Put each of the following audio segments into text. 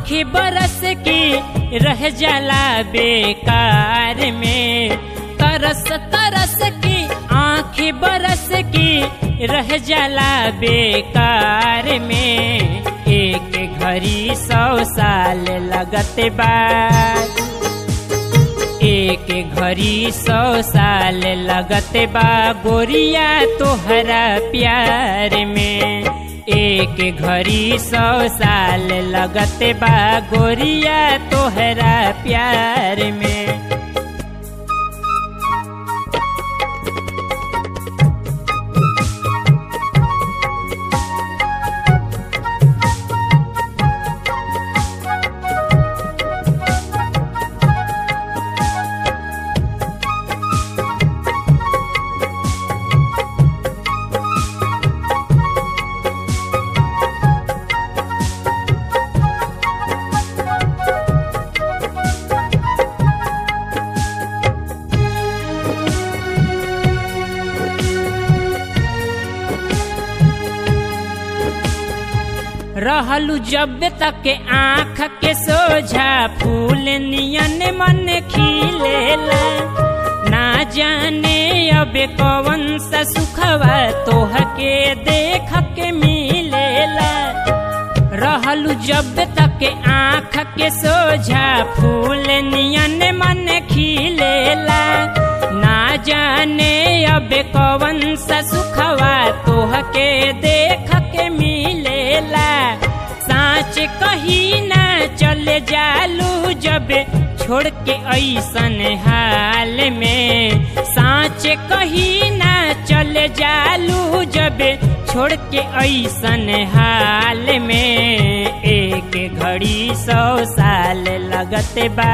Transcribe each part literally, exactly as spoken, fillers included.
आँखें बरस की रह जाला बेकार में, तरस तरस की आँखें बरस की रह जाला बेकार में। एक घड़ी सौ साल लगत बा, एक घड़ी सौ साल लगत बा गोरिया तोहरा प्यार में। एक घड़ी सौ साल लगत बा गोरिया तोहरा प्यार में। रहलू जब तक आँख के सोझा फूल नियन मन खिलेला, ना जाने अब कौन सा सुखवा तोह के देख के मिलेला। रहलू जब तक आँख के सोझा फूल नियन मन खिलेला, ना जाने अब कौन सा सुखवा तोह के देख के मिलेला। साँच कही ना चले जालू जब छोड़ के ऐसन हाल में, साँच कही ना चले जालू जब छोड़ के ऐसन हाल में। एक घड़ी सौ साल लगत बा,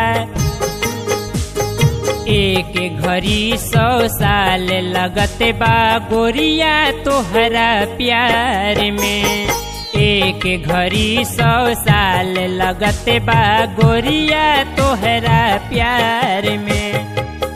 एक घड़ी सौ साल लगत बा गोरिया तोहरा प्यार में। एक घड़ी सौ साल लगत बा गोरिया तोहरा प्यार में।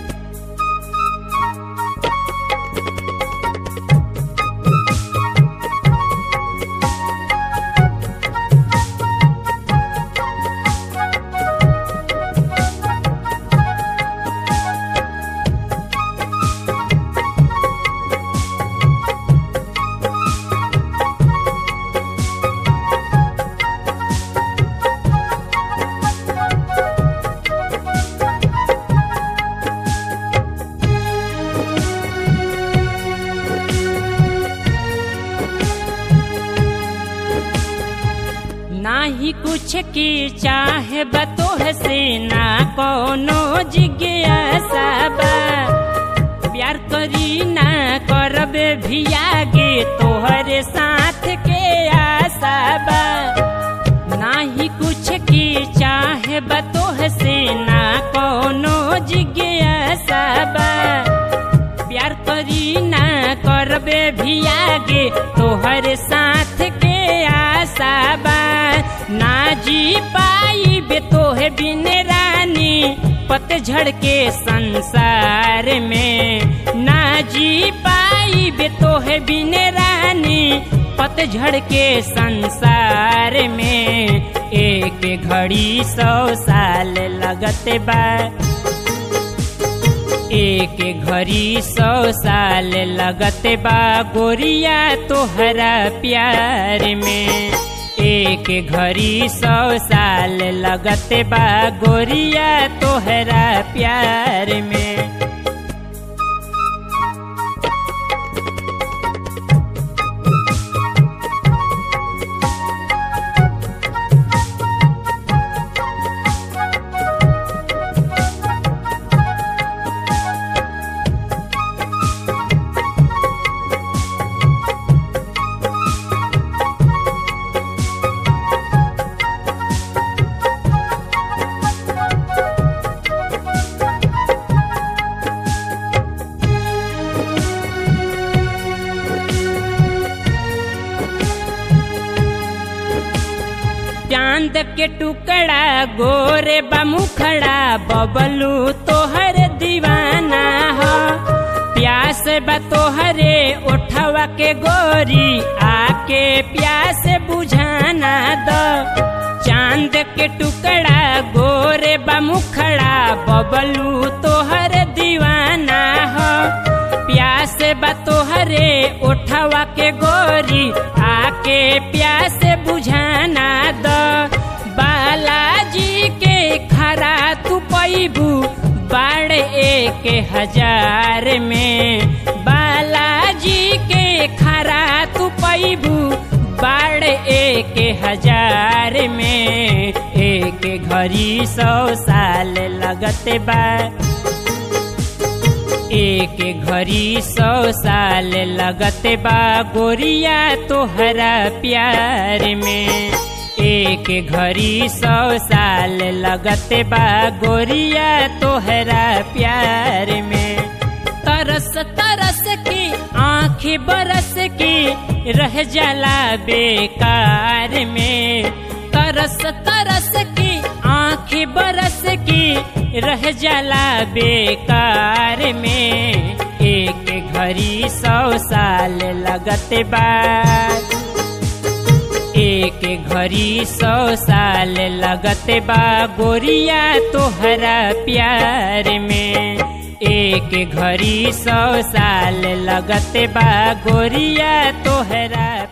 नाही कुछ की चाहे बतोह से ना कोनो जिज्ञासा बा, प्यार करी ना करबे भी आगे तोहरे साथ के आशा बा। नाही कुछ की चाहे बतोह से ना कोनो जिज्ञासा बा, प्यार करी ना करबे भी आगे तोहरे साथ के आशा बा। ना जी पाई बे तोहे बिन रानी पतझड़ के संसार में, ना जी पाई बे तोहे बिन रानी पतझड़ के संसार में। एक घड़ी सौ साल लगत बा, एक घड़ी सौ साल लगत बा गोरिया तोहरा प्यार में। एक घड़ी सौ साल लगत बा गोरिया तोहरा प्यार में। चांद के टुकड़ा गोरे बमुखड़ा बबलू तोहर दीवाना हो, प्यास बा तोहरे ओठवा के गोरी आके प्यास बुझाना दो। चांद चांद के टुकड़ा गोरे बा मुखड़ा बबलू तोहर दीवाना हो प्यास बा तोहरे ओठवा के गोरी आके प्यास बुझाना द बालाजी के खरा तू पैबू बाढ़ एक हजार में बालाजी के खरा तू पैबू बाढ़ एक हजार में एक घड़ी सौ साल लगते बा एक घड़ी सौ साल लगते बा गोरिया तोहरा प्यार में एक घड़ी सौ साल लगते बा गोरिया तोहरा प्यार में तरस तरस की आँखें बरस की रह जाला बेकार में तरस तरस की आँखें बरस की रह जाला बेकार में एक घड़ी सौ साल लगते बा एक घड़ी सौ साल लगते बा गोरिया तोहरा प्यार में एक घड़ी सौ साल लगते बा गोरिया तोहरा